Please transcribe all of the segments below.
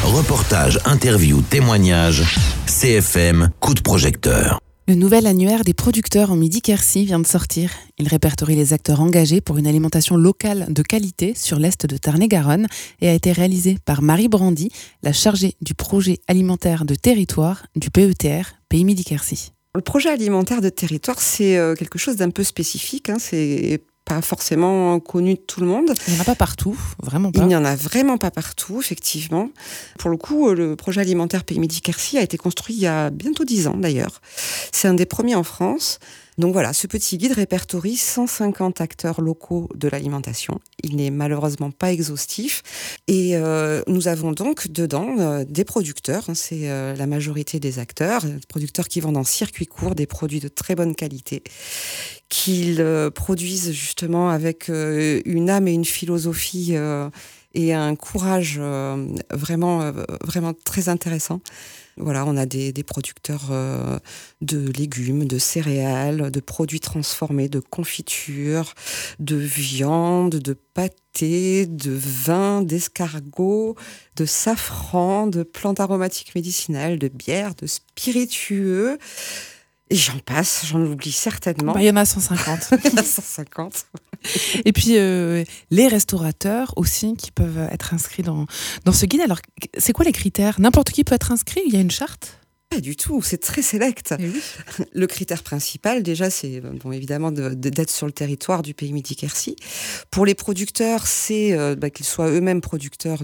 Reportages, interviews, témoignages. CFM, coup de projecteur. Le nouvel annuaire des producteurs en Midi-Quercy vient de sortir. Il répertorie les acteurs engagés pour une alimentation locale de qualité sur l'est de Tarn-et-Garonne et a été réalisé par Marie Brandy, la chargée du projet alimentaire de territoire du PETR, Pays Midi-Quercy. Le projet alimentaire de territoire, c'est quelque chose d'un peu spécifique. C'est pas forcément connu de tout le monde. Il n'y en a pas partout, vraiment pas. Il n'y en a vraiment pas partout, effectivement. Pour le coup, le projet alimentaire Pays Midi-Quercy a été construit il y a bientôt 10 ans d'ailleurs. C'est un des premiers en France. Donc voilà, ce petit guide répertorie 150 acteurs locaux de l'alimentation. Il n'est malheureusement pas exhaustif. Et nous avons donc dedans des producteurs. C'est la majorité des acteurs. Des producteurs qui vendent en circuit court des produits de très bonne qualité, qu'ils produisent justement avec une âme et une philosophie et un courage vraiment très intéressant. Voilà, on a des producteurs de légumes, de céréales, de produits transformés, de confitures, de viande, de pâté, de vin, d'escargot, de safran, de plantes aromatiques médicinales, de bière, de spiritueux. Et j'en passe, j'en oublie certainement. Il y en a 150. Il y en a 150. Et puis, les restaurateurs aussi qui peuvent être inscrits dans ce guide. Alors, c'est quoi les critères ? N'importe qui peut être inscrit ? Il y a une charte ? Pas du tout, c'est très sélect. Oui. Le critère principal, déjà, c'est évidemment d'être sur le territoire du Pays Midi-Quercy. Pour les producteurs, c'est qu'ils soient eux-mêmes producteurs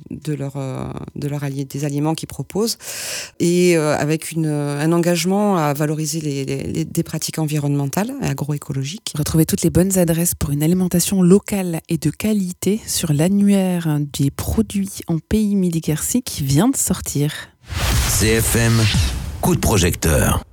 des aliments qu'ils proposent, et avec un engagement à valoriser des pratiques environnementales et agroécologiques. Retrouvez toutes les bonnes adresses pour une alimentation locale et de qualité sur l'annuaire des produits en Pays Midi-Quercy qui vient de sortir. CFM, coup de projecteur.